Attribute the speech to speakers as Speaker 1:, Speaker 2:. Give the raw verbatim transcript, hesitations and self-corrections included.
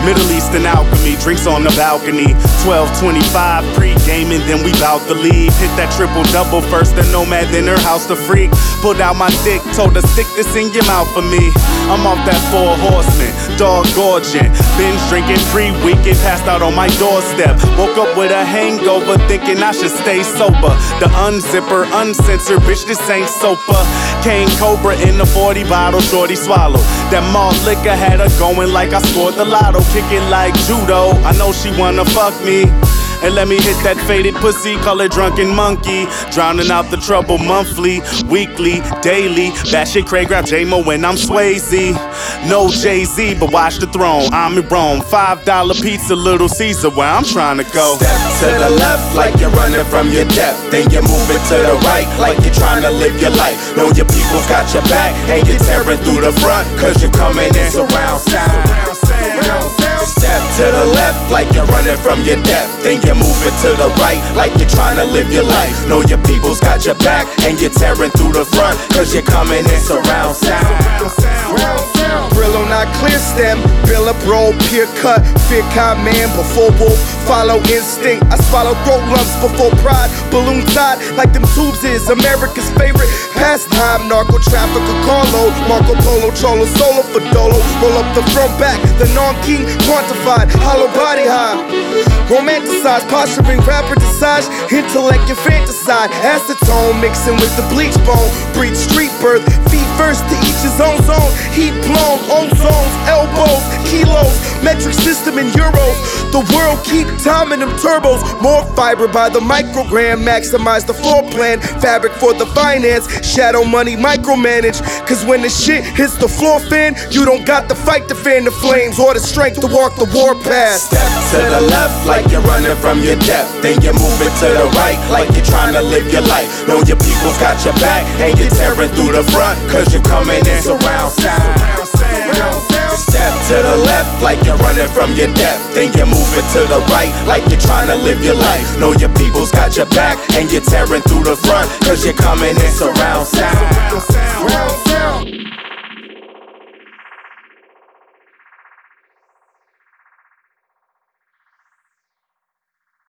Speaker 1: Middle Eastern alchemy, drinks on the balcony. twelve twenty-five pre-gaming, then we bout to leave. Hit that triple double first, the nomad, then her house the freak. Pulled out my dick, told her stick this in your mouth for me. I'm off that four horseman, dog gorging. Binge drinking pre-weekend, passed out on my doorstep. Woke up with a hangover, thinking I should stay sober. The unzipper, uncensored, bitch, this ain't sopa. Cane Cobra in the forty bottle, shorty swallow. That malt liquor had her going like I scored the lotto. Kicking like judo, I know she wanna fuck me. And let me hit that faded pussy, call it drunken monkey. Drowning out the trouble monthly, weekly, daily. That shit Craig grab J-Mo when I'm Swayze. No Jay-Z, but watch the throne, I'm in Rome. Five dollar pizza, Little Caesar, where I'm trying to go.
Speaker 2: Step to the left like you're running from your death. Then you're moving to the right like you're trying to live your life. Know your people's got your back and you're tearing through the front, cause you're coming in surround sound. Step to the left like you're running from your death. Then you're moving to the right like you're trying to live your life. Know your people's got your back and you're tearing through the front, cause you're coming in surround sound.
Speaker 3: Brillo not clear stem, bill up roll, peer cut, fear kind man before wolf, follow instinct. I swallow throat lumps before pride, balloon tied like them tubes is America's favorite pastime. Narco trafficker Carlo, Marco Polo, Cholo, solo for Dolo. Roll up the front back, the non-king quantified, hollow body high. Romanticize, posturing, rapper massage, intellect and fantaside. Acetone mixing with the bleach bone, breed street birth, feet first to each his own zone. Heat blown, own zones, elbows, kilos, metric system in euros. The world keep timing them turbos. More fiber by the microgram, maximize the floor plan. Fabric for the finance, shadow money micromanage. Cause when the shit hits the floor fan, you don't got the fight to fan the flames or the strength to walk the war path.
Speaker 2: Step to the left like you're running from your death. Then you're moving to the right like you're trying to live your life. Know your people's got your back and you're tearing through the front, cause you're coming in surround sound. Step to the left like you're running from your death. Then you're moving to the right like you're trying to live your life. Know your people's got your back and you're tearing through the front, cause you're coming in surround sound.